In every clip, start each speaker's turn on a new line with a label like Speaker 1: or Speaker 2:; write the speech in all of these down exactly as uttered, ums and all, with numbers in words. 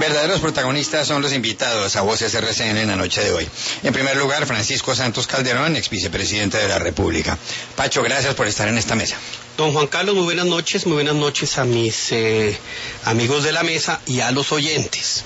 Speaker 1: Verdaderos protagonistas son los invitados a Voces R C N en la noche de hoy. En primer lugar, Francisco Santos Calderón, ex vicepresidente de la República. Pacho, gracias por estar en esta mesa.
Speaker 2: Don Juan Carlos, muy buenas noches, muy buenas noches a mis eh, amigos de la mesa y a los oyentes.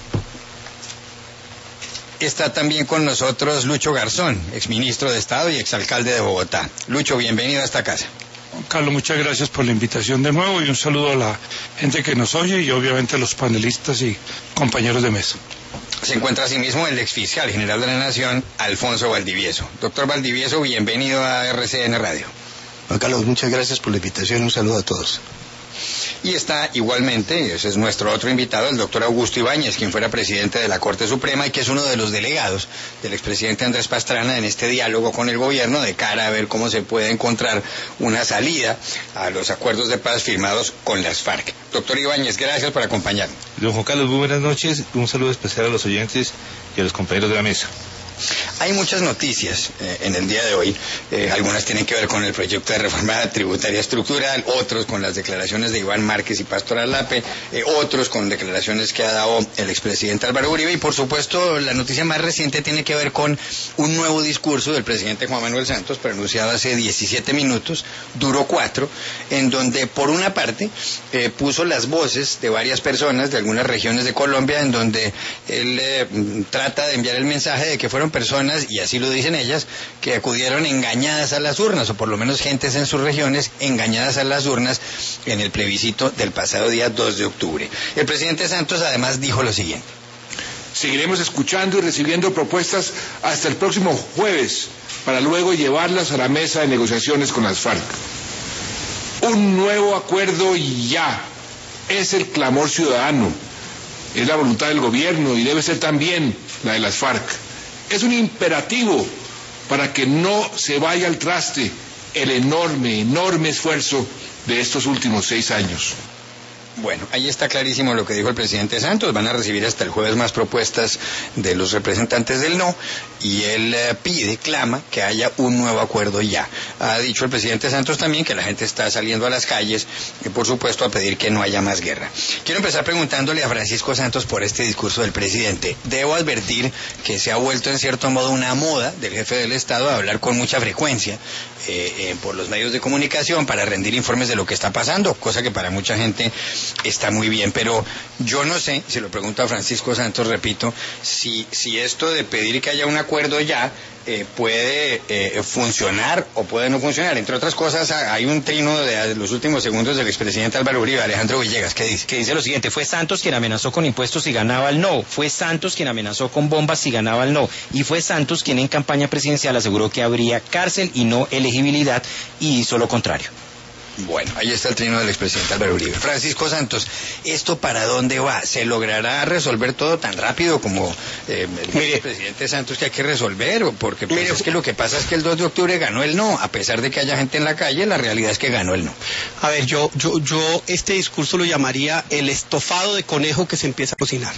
Speaker 1: Está también con nosotros Lucho Garzón, exministro de Estado y exalcalde de Bogotá. Lucho, bienvenido a esta casa.
Speaker 3: Juan Carlos, muchas gracias por la invitación de nuevo y un saludo a la gente que nos oye y obviamente a los panelistas y compañeros de mesa.
Speaker 1: Se encuentra asimismo el exfiscal general de la Nación, Alfonso Valdivieso. Doctor Valdivieso, bienvenido a R C N Radio.
Speaker 4: Juan Carlos, muchas gracias por la invitación y un saludo a todos.
Speaker 1: Y está igualmente, ese es nuestro otro invitado, el doctor Augusto Ibáñez, quien fuera presidente de la Corte Suprema y que es uno de los delegados del expresidente Andrés Pastrana en este diálogo con el gobierno de cara a ver cómo se puede encontrar una salida a los acuerdos de paz firmados con las FARC. Doctor Ibáñez, gracias por acompañarnos.
Speaker 5: Don Juan Carlos, muy buenas noches, un saludo especial a los oyentes y a los compañeros de la mesa.
Speaker 1: Hay muchas noticias eh, en el día de hoy, eh, algunas tienen que ver con el proyecto de reforma tributaria estructural, otros con las declaraciones de Iván Márquez y Pastor Alape, eh, otros con declaraciones que ha dado el expresidente Álvaro Uribe y por supuesto la noticia más reciente tiene que ver con un nuevo discurso del presidente Juan Manuel Santos pronunciado hace diecisiete minutos, duró cuatro, en donde por una parte eh, puso las voces de varias personas de algunas regiones de Colombia en donde él eh, trata de enviar el mensaje de que fueron personas, y así lo dicen ellas, que acudieron engañadas a las urnas, o por lo menos gentes en sus regiones engañadas a las urnas en el plebiscito del pasado día dos de octubre. El presidente Santos además dijo lo siguiente:
Speaker 3: seguiremos escuchando y recibiendo propuestas hasta el próximo jueves para luego llevarlas a la mesa de negociaciones con las FARC. Un nuevo acuerdo y ya es el clamor ciudadano, es la voluntad del gobierno y debe ser también la de las FARC. Es un imperativo para que no se vaya al traste el enorme, enorme esfuerzo de estos últimos seis años.
Speaker 1: Bueno, ahí está clarísimo lo que dijo el presidente Santos. Van a recibir hasta el jueves más propuestas de los representantes del no y él eh, pide, clama que haya un nuevo acuerdo ya. Ha dicho el presidente Santos también que la gente está saliendo a las calles y por supuesto a pedir que no haya más guerra. Quiero empezar preguntándole a Francisco Santos por este discurso del presidente. Debo advertir que se ha vuelto en cierto modo una moda del jefe del Estado a hablar con mucha frecuencia eh, eh, por los medios de comunicación para rendir informes de lo que está pasando, cosa que para mucha gente está muy bien, pero yo no sé, se lo pregunto a Francisco Santos, repito, si, si esto de pedir que haya un acuerdo ya eh, puede eh, funcionar o puede no funcionar. Entre otras cosas, hay un trino de los últimos segundos del expresidente Álvaro Uribe, Alejandro Villegas, ¿qué dice?
Speaker 6: Que dice lo siguiente: fue Santos quien amenazó con impuestos si ganaba el no, fue Santos quien amenazó con bombas si ganaba el no, y fue Santos quien en campaña presidencial aseguró que habría cárcel y no elegibilidad, y hizo lo contrario.
Speaker 1: Bueno, ahí está el trino del expresidente Álvaro Uribe. Francisco Santos, ¿esto para dónde va? ¿Se logrará resolver todo tan rápido como eh, el presidente Santos que hay que resolver? Porque pues, es que lo que pasa es que el dos de octubre ganó el no, a pesar de que haya gente en la calle, la realidad es que ganó el no.
Speaker 2: A ver, yo, yo, yo este discurso lo llamaría el estofado de conejo que se empieza a cocinar.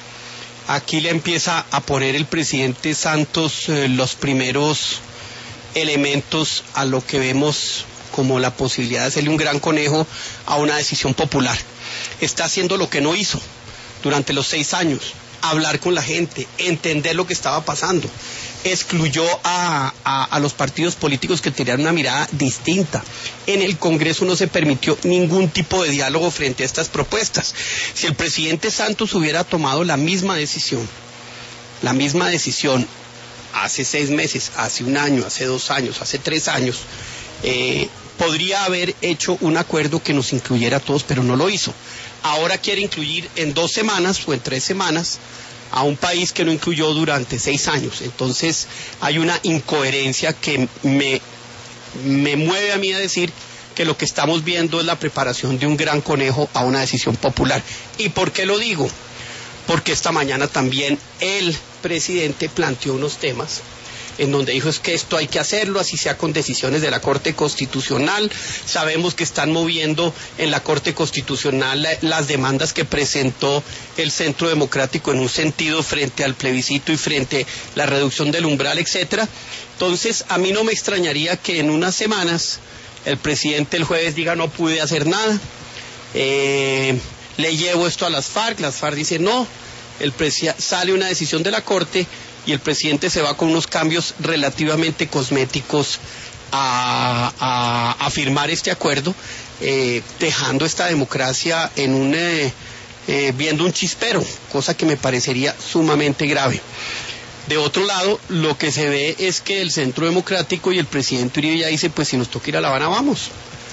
Speaker 2: Aquí le empieza a poner el presidente Santos eh, los primeros elementos a lo que vemos como la posibilidad de hacerle un gran conejo a una decisión popular. Está haciendo lo que no hizo durante los seis años, hablar con la gente, entender lo que estaba pasando. Excluyó a, a, a los partidos políticos que tenían una mirada distinta. En el Congreso no se permitió ningún tipo de diálogo frente a estas propuestas. Si el presidente Santos hubiera tomado la misma decisión, la misma decisión hace seis meses, hace un año, hace dos años, hace tres años, eh, podría haber hecho un acuerdo que nos incluyera a todos, pero no lo hizo. Ahora quiere incluir en dos semanas o en tres semanas a un país que no incluyó durante seis años. Entonces hay una incoherencia que me, me mueve a mí a decir que lo que estamos viendo es la preparación de un gran conejo a una decisión popular. ¿Y por qué lo digo? Porque esta mañana también el presidente planteó unos temas en donde dijo es que esto hay que hacerlo, así sea con decisiones de la Corte Constitucional. Sabemos que están moviendo en la Corte Constitucional las demandas que presentó el Centro Democrático en un sentido frente al plebiscito y frente a la reducción del umbral, etcétera. Entonces, a mí no me extrañaría que en unas semanas el presidente el jueves diga no pude hacer nada, eh, le llevo esto a las FARC, las FARC dicen no, el presi- sale una decisión de la Corte y el presidente se va con unos cambios relativamente cosméticos a, a, a firmar este acuerdo, eh, dejando esta democracia en un eh, eh, viendo un chispero, cosa que me parecería sumamente grave. De otro lado, lo que se ve es que el Centro Democrático y el presidente Uribe ya dice, pues si nos toca ir a La Habana, vamos.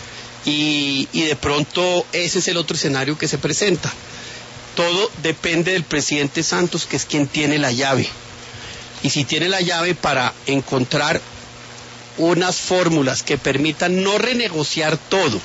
Speaker 2: Y, y de pronto ese es el otro escenario que se presenta. Todo depende del presidente Santos, que es quien tiene la llave. Y si tiene la llave para encontrar unas fórmulas que permitan no renegociar todo,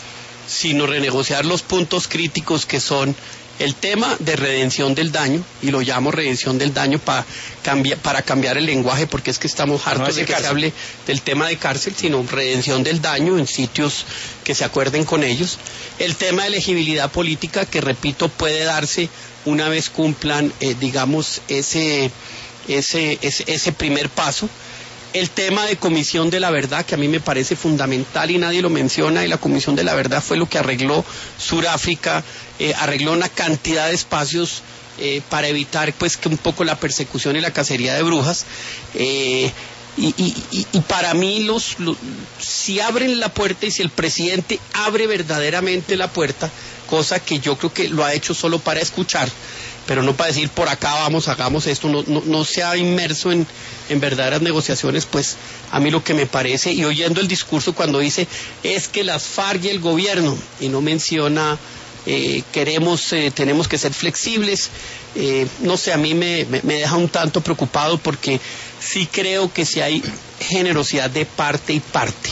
Speaker 2: sino renegociar los puntos críticos que son el tema de redención del daño, y lo llamo redención del daño para cambiar, para cambiar el lenguaje, porque es que estamos hartos no de que cárcel. Se hable del tema de cárcel, sino redención del daño en sitios que se acuerden con ellos. El tema de elegibilidad política, que repito, puede darse una vez cumplan, eh, digamos, ese, ese, ese, ese primer paso. El tema de Comisión de la Verdad, que a mí me parece fundamental y nadie lo menciona, y la Comisión de la Verdad fue lo que arregló Sudáfrica, eh, arregló una cantidad de espacios eh, para evitar pues que un poco la persecución y la cacería de brujas. Eh, y, y, y para mí, los, los si abren la puerta y si el presidente abre verdaderamente la puerta, cosa que yo creo que lo ha hecho solo para escuchar, pero no para decir por acá vamos, hagamos esto, no, no, no se ha inmerso en, en verdaderas negociaciones, pues a mí lo que me parece, y oyendo el discurso cuando dice es que las FARC y el gobierno, y no menciona eh, queremos, eh, tenemos que ser flexibles, eh, no sé, a mí me, me, me deja un tanto preocupado, porque sí creo que si hay generosidad de parte y parte,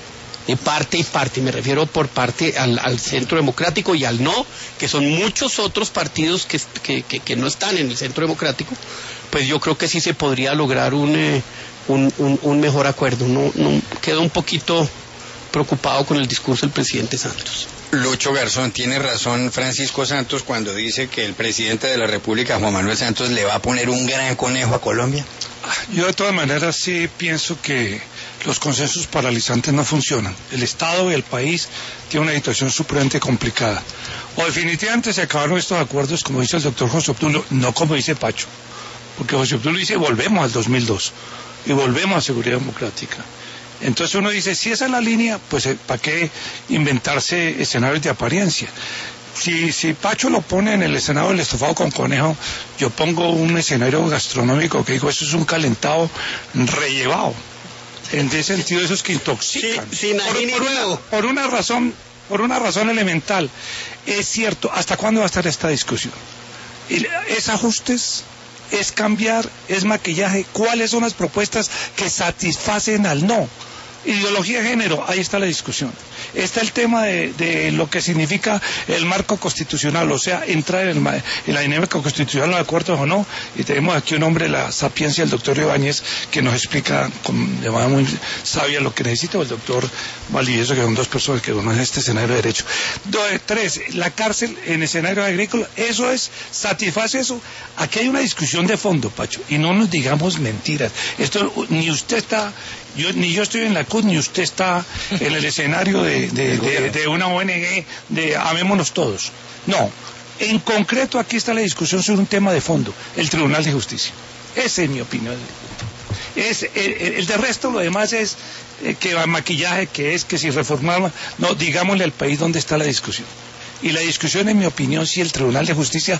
Speaker 2: de parte y parte, me refiero por parte al, al Centro Democrático y al No, que son muchos otros partidos que, que, que, que no están en el Centro Democrático, pues yo creo que sí se podría lograr un, eh, un, un, un mejor acuerdo. No, no, quedo un poquito preocupado con el discurso del presidente Santos.
Speaker 1: Lucho Garzón, tiene razón Francisco Santos cuando dice que el presidente de la República, Juan Manuel Santos, le va a poner un gran conejo a Colombia.
Speaker 7: Yo de todas maneras sí pienso que los consensos paralizantes no funcionan. El Estado y el país tienen una situación supremamente complicada. O definitivamente se acabaron estos acuerdos, como dice el doctor José Obdulio, no como dice Pacho, porque José Obdulio dice volvemos al dos mil dos y volvemos a seguridad democrática. Entonces uno dice, si esa es la línea, pues ¿para qué inventarse escenarios de apariencia? Si, si Pacho lo pone en el escenario del estofado con conejo, yo pongo un escenario gastronómico que digo, eso es un calentado rellevado. En ese sentido, esos que intoxican.
Speaker 2: Sí, sin
Speaker 7: por, por, una, por una razón, por una razón elemental. Es cierto, ¿hasta cuándo va a estar esta discusión? ¿Es ajustes? ¿Es cambiar? ¿Es maquillaje? ¿Cuáles son las propuestas que satisfacen al no? Ideología de género, ahí está la discusión. Está el tema de, de lo que significa el marco constitucional, o sea, entrar en, el, en la dinámica constitucional, ¿no de acuerdo o no? Y tenemos aquí un hombre, la sapiencia, el doctor Ibáñez, que nos explica con, de manera muy sabia lo que necesita, o el doctor Valdivieso, que son dos personas que conocen este escenario de derecho. Dos, tres, la cárcel en escenario agrícola, eso es, satisface eso. Aquí hay una discusión de fondo, Pacho, y no nos digamos mentiras. Esto, ni usted está... Yo, ni yo estoy en la C U T, ni usted está en el escenario de, de, de, de una O N G de amémonos todos. No, en concreto aquí está la discusión sobre un tema de fondo, el Tribunal de Justicia. Esa es mi opinión. Es, el, el, el de resto, lo demás es eh, que va maquillaje, que es que si reformamos, no, digámosle al país dónde está la discusión. Y la discusión, en mi opinión, si el Tribunal de Justicia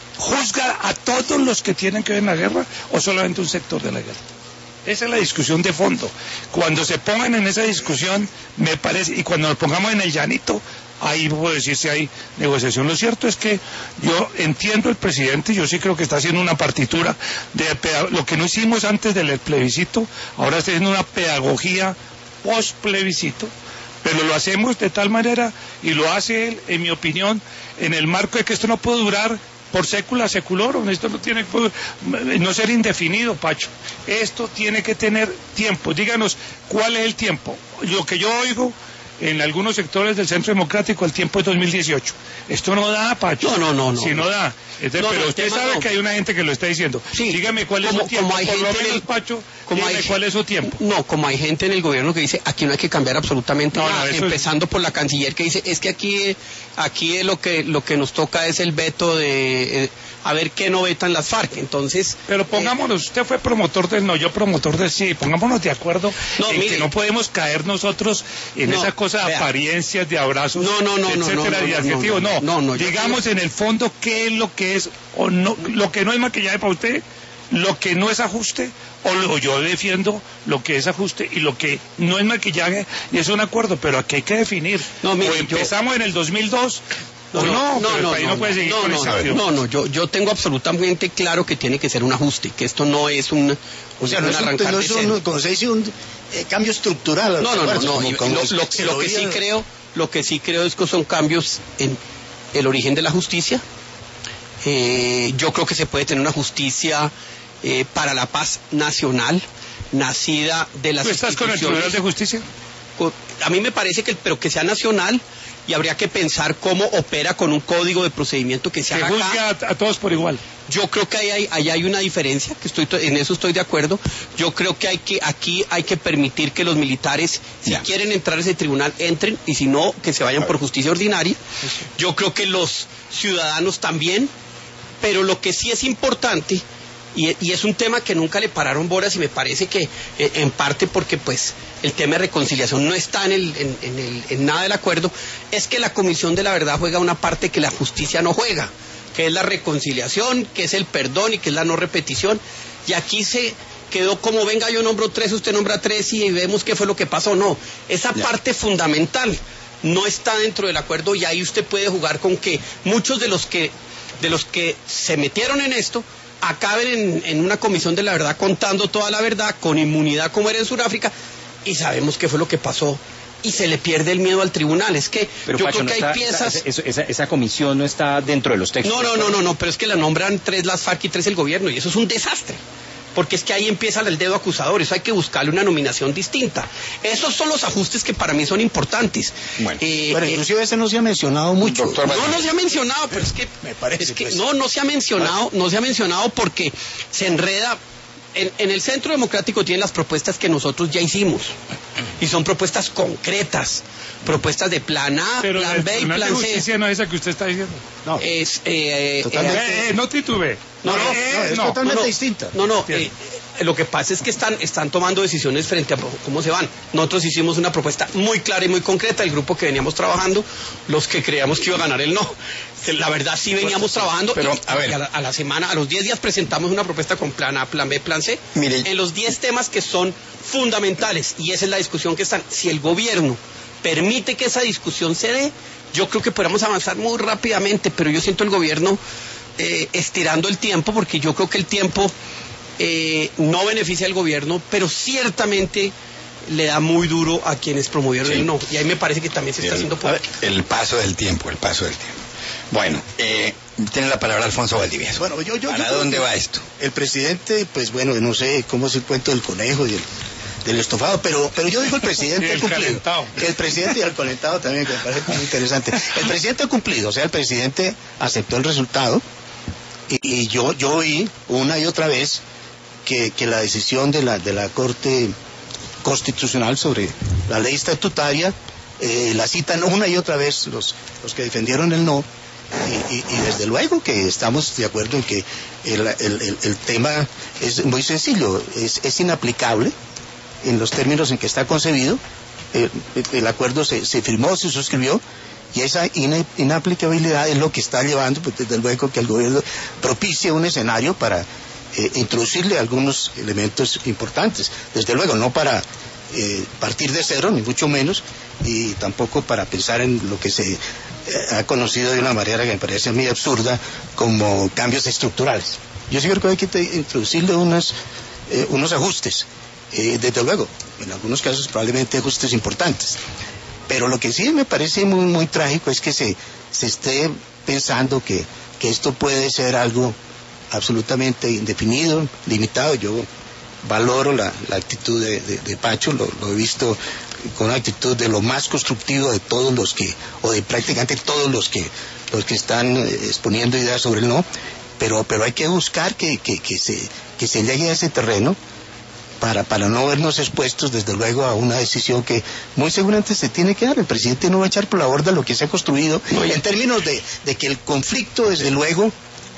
Speaker 7: juzga a todos los que tienen que ver en la guerra o solamente un sector de la guerra. Esa es la discusión de fondo. Cuando se pongan en esa discusión, me parece, y cuando nos pongamos en el llanito, ahí puedo decir si hay negociación. Lo cierto es que yo entiendo el presidente, yo sí creo que está haciendo una partitura de lo que no hicimos antes del plebiscito, ahora está haciendo una pedagogía post plebiscito, pero lo hacemos de tal manera, y lo hace él, en mi opinión, en el marco de que esto no puede durar por sécula seculorum, esto no tiene que no ser indefinido, Pacho. Esto tiene que tener tiempo. Díganos, ¿cuál es el tiempo? Lo que yo oigo en algunos sectores del Centro Democrático, el tiempo es dos mil dieciocho. Esto no da, Pacho.
Speaker 2: No, no, no. no
Speaker 7: si no, no da. Entonces,
Speaker 2: no,
Speaker 7: pero
Speaker 2: no,
Speaker 7: usted sabe no. que hay una gente que lo está diciendo.
Speaker 2: Sí.
Speaker 7: Dígame cuál es
Speaker 2: como,
Speaker 7: su tiempo.
Speaker 2: Como hay
Speaker 7: Por
Speaker 2: gente
Speaker 7: lo menos,
Speaker 2: el,
Speaker 7: Pacho,
Speaker 2: como
Speaker 7: dígame
Speaker 2: hay,
Speaker 7: cuál es su tiempo.
Speaker 2: No, como hay gente en el gobierno que dice, aquí no hay que cambiar absolutamente
Speaker 7: no,
Speaker 2: nada.
Speaker 7: No,
Speaker 2: empezando
Speaker 7: es...
Speaker 2: por la canciller que dice, es que aquí, aquí lo que, lo que nos toca es el veto de... Eh, a ver qué no vetan las FARC. Entonces,
Speaker 7: pero pongámonos, eh, usted fue promotor del no, yo promotor del sí, pongámonos de acuerdo
Speaker 2: no,
Speaker 7: en
Speaker 2: mire,
Speaker 7: que no podemos caer nosotros en
Speaker 2: no,
Speaker 7: esa cosa de
Speaker 2: vea,
Speaker 7: apariencias, de abrazos,
Speaker 2: no, no, no,
Speaker 7: etcétera,
Speaker 2: no, no,
Speaker 7: de adjetivos, no,
Speaker 2: no, no, no,
Speaker 7: digamos
Speaker 2: yo,
Speaker 7: en el fondo qué es lo que es, o no, lo que no es maquillaje para usted, lo que no es ajuste, o, o yo defiendo lo que es ajuste y lo que no es maquillaje, y es un acuerdo, pero aquí hay que definir,
Speaker 2: no, mire,
Speaker 7: o empezamos
Speaker 2: yo,
Speaker 7: en el dos mil dos,
Speaker 2: no,
Speaker 7: o no,
Speaker 2: no,
Speaker 7: pero
Speaker 2: no,
Speaker 7: el
Speaker 2: no,
Speaker 7: país no,
Speaker 2: no
Speaker 7: puede seguir
Speaker 2: no,
Speaker 7: con
Speaker 2: no,
Speaker 7: esa
Speaker 2: no,
Speaker 7: acción.
Speaker 2: no, no, yo, yo tengo absolutamente claro que tiene que ser un ajuste, que esto no es un,
Speaker 4: o sea,
Speaker 2: un
Speaker 4: no es un,
Speaker 2: arrancar
Speaker 4: no
Speaker 2: de
Speaker 4: es
Speaker 2: cero.
Speaker 4: un, como se dice, un eh, cambio estructural.
Speaker 2: No, no, no, no,
Speaker 4: como,
Speaker 2: y,
Speaker 4: como
Speaker 2: lo,
Speaker 4: es,
Speaker 2: lo,
Speaker 4: se
Speaker 2: lo
Speaker 4: lo
Speaker 2: que sí
Speaker 4: oía.
Speaker 2: creo, lo que sí creo es que son cambios en el origen de la justicia. Eh, yo creo que se puede tener una justicia eh, para la paz nacional, nacida de las
Speaker 7: ¿Tú estás con el Tribunal de Justicia?
Speaker 2: A mí me parece que, pero que sea nacional, y habría que pensar cómo opera con un código de procedimiento que se
Speaker 7: Que
Speaker 2: haga
Speaker 7: juzgue a,
Speaker 2: acá.
Speaker 7: a todos por igual.
Speaker 2: Yo creo que ahí hay, ahí hay una diferencia, que estoy en eso estoy de acuerdo. Yo creo que hay que aquí hay que permitir que los militares, si
Speaker 1: ya.
Speaker 2: quieren entrar a ese tribunal, entren, y si no, que se vayan por justicia ordinaria. Yo creo que los ciudadanos también, pero lo que sí es importante, y, y es un tema que nunca le pararon bolas, y me parece que eh, en parte porque pues el tema de reconciliación no está en, el, en, en, el, en nada del acuerdo, es que la Comisión de la Verdad juega una parte que la justicia no juega, que es la reconciliación, que es el perdón y que es la no repetición, y aquí se quedó como venga, yo nombro tres, usted nombra tres y vemos qué fue lo que pasó. No, esa
Speaker 1: Ya.
Speaker 2: parte fundamental no está dentro del acuerdo, y ahí usted puede jugar con que muchos de los que de los que se metieron en esto acaben en, en una Comisión de la Verdad contando toda la verdad, con inmunidad como era en Sudáfrica, y sabemos qué fue lo que pasó, y se le pierde el miedo al tribunal. Es que
Speaker 6: Pero
Speaker 2: yo
Speaker 6: Pacho,
Speaker 2: creo
Speaker 6: no
Speaker 2: que
Speaker 6: está-
Speaker 2: hay piezas...
Speaker 6: Esa, esa- esa- esa comisión no está dentro de los textos.
Speaker 2: No, no, no, no, no, pero es que la nombran tres las FARC y tres el gobierno, y eso es un desastre. Porque es que ahí empieza el dedo acusador, eso hay que buscarle una nominación distinta. Esos son los ajustes que para mí son importantes.
Speaker 1: Bueno,
Speaker 2: Eh,
Speaker 4: Bueno,
Speaker 2: eh,
Speaker 4: inclusive este no se ha mencionado mucho.
Speaker 1: Doctor
Speaker 2: no,
Speaker 1: Valdivia.
Speaker 2: no se ha mencionado, pero es que,
Speaker 4: Me parece,
Speaker 2: es que
Speaker 4: pues.
Speaker 2: no, no se ha mencionado, no se ha mencionado porque se enreda. En, en el Centro Democrático tienen las propuestas que nosotros ya hicimos, y son propuestas concretas, propuestas de plan A,
Speaker 7: Pero
Speaker 2: plan
Speaker 7: el
Speaker 2: B y
Speaker 7: Tribunal de
Speaker 2: plan C.
Speaker 7: Justicia no es esa que usted está diciendo.
Speaker 4: No,
Speaker 2: Es, eh,
Speaker 4: Totalmente.
Speaker 2: eh,
Speaker 7: Eh, eh, no titube.
Speaker 2: No, no,
Speaker 7: Eh,
Speaker 4: no, es totalmente
Speaker 2: no, no,
Speaker 4: distinta.
Speaker 2: No, no,
Speaker 7: Entiendo.
Speaker 2: eh, eh, lo que pasa es que están, están tomando decisiones frente a cómo se van. Nosotros hicimos una propuesta muy clara y muy concreta, el grupo que veníamos trabajando, los que creíamos que iba a ganar el no. La verdad sí veníamos trabajando,
Speaker 1: Pero,
Speaker 2: y,
Speaker 1: a ver.
Speaker 2: y a, la, a la semana, a los diez días presentamos una propuesta con plan A, plan B, plan C,
Speaker 1: Mire.
Speaker 2: en los diez temas que son fundamentales, y esa es la discusión que están. Si el gobierno permite que esa discusión se dé, yo creo que podemos avanzar muy rápidamente, pero yo siento el gobierno eh, estirando el tiempo, porque yo creo que el tiempo eh, no beneficia al gobierno, pero ciertamente le da muy duro a quienes promovieron
Speaker 1: Sí.
Speaker 2: el no, y ahí me parece que también se está
Speaker 1: El-
Speaker 2: haciendo
Speaker 1: a ver,
Speaker 2: política.
Speaker 1: el paso del tiempo, el paso del tiempo. Bueno, eh, tiene la palabra Alfonso Valdivieso.
Speaker 4: Bueno, yo, yo,
Speaker 1: ¿Para
Speaker 4: yo creo
Speaker 1: dónde
Speaker 4: que
Speaker 1: va esto?
Speaker 4: El presidente, pues bueno, no sé cómo es el cuento del conejo y el, del estofado, pero, pero yo digo el presidente
Speaker 7: Y
Speaker 4: ha
Speaker 7: el
Speaker 4: cumplido.
Speaker 7: calentado.
Speaker 4: El presidente y el calentado también, que me parece muy interesante. El presidente ha cumplido, o sea, el presidente aceptó el resultado, y, y yo, yo oí una y otra vez que, que la decisión de la, de la Corte Constitucional sobre la ley estatutaria eh, la citan una y otra vez los, los que defendieron el no, y, y, y desde luego que estamos de acuerdo en que el, el, el, el tema es muy sencillo, es, es inaplicable en los términos en que está concebido. El, el acuerdo se, se firmó, se suscribió, y esa ina, inaplicabilidad es lo que está llevando, pues desde luego, que el gobierno propicie un escenario para eh, introducirle algunos elementos importantes, desde luego no para eh, partir de cero, ni mucho menos, y tampoco para pensar en lo que se eh, ha conocido de una manera que me parece a mí absurda como cambios estructurales. Yo sí creo que hay que te, introducirle unos, eh, unos ajustes, eh, desde luego, en algunos casos probablemente ajustes importantes, pero lo que sí me parece muy, muy trágico es que se, se esté pensando que, que esto puede ser algo absolutamente indefinido, limitado. Yo valoro la, la actitud de, de, de Pacho, lo, lo he visto con una actitud de lo más constructivo de todos los que, o de prácticamente todos los que, los que están exponiendo ideas sobre el no, pero, pero hay que buscar que, que, que, se, que se llegue a ese terreno para, para no vernos expuestos, desde luego, a una decisión que muy seguramente se tiene que dar. El presidente no va a echar por la borda lo que se ha construido, en términos de, de que el conflicto, desde luego,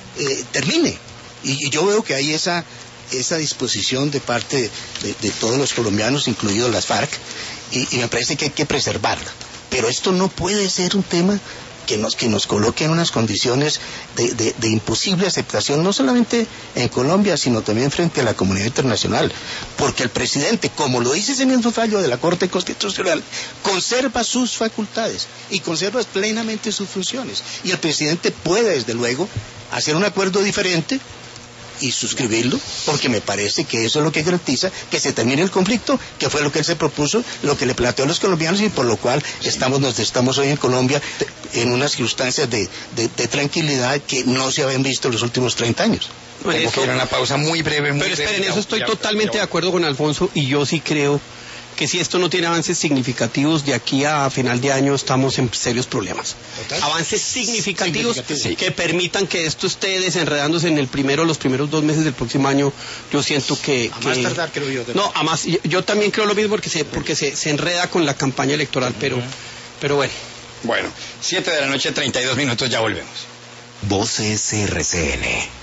Speaker 4: eh, termine. Y, y yo veo que hay esa, esa disposición de parte de, de, de todos los colombianos, incluidos las FARC, y, y me parece que hay que preservarla. Pero esto no puede ser un tema que nos, que nos coloque en unas condiciones de, de, de imposible aceptación, no solamente en Colombia, sino también frente a la comunidad internacional, porque el presidente, como lo dice ese mismo fallo de la Corte Constitucional, conserva sus facultades y conserva plenamente sus funciones, y el presidente puede, desde luego, hacer un acuerdo diferente y suscribirlo, porque me parece que eso es lo que garantiza que se termine el conflicto, que fue lo que él se propuso, lo que le planteó a los colombianos, y por lo cual estamos donde estamos hoy en Colombia, en unas circunstancias de, de, de tranquilidad que no se habían visto en los últimos treinta años.
Speaker 1: Tengo eso, que ir a una pausa muy breve, muy
Speaker 2: pero
Speaker 1: breve.
Speaker 2: esperen,
Speaker 1: ya,
Speaker 2: eso estoy
Speaker 1: ya,
Speaker 2: totalmente
Speaker 1: ya,
Speaker 2: de acuerdo con Alfonso, y yo sí creo que si esto no tiene avances significativos, de aquí a final de año estamos en serios problemas. ¿Total? Avances significativos, significativos que permitan que esto esté desenredándose en el primero, los primeros dos meses del próximo año. Yo siento que...
Speaker 4: A
Speaker 2: que
Speaker 4: más tardar, creo yo.
Speaker 2: No, a más, yo, yo también creo lo mismo porque se, porque se, se enreda con la campaña electoral, pero, uh-huh. pero bueno.
Speaker 1: Bueno, siete de la noche, treinta y dos minutos, ya volvemos.
Speaker 8: Voces R C N.